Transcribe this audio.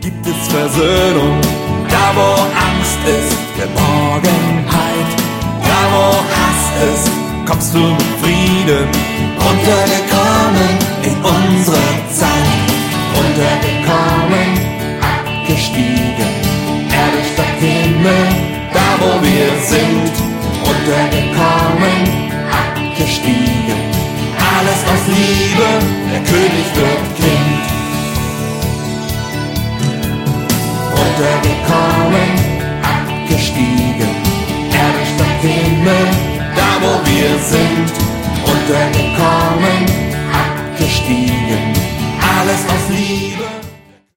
gibt es Versöhnung. Da wo Angst ist, Geborgenheit. Da wo Hass ist, kommst du mit Frieden. Runtergekommen in unsere Zeit. Runtergekommen, abgestiegen. Erde statt Himmel, da wo wir sind. Runtergekommen, abgestiegen. Alles aus Liebe, der König wird Kind. Runtergekommen.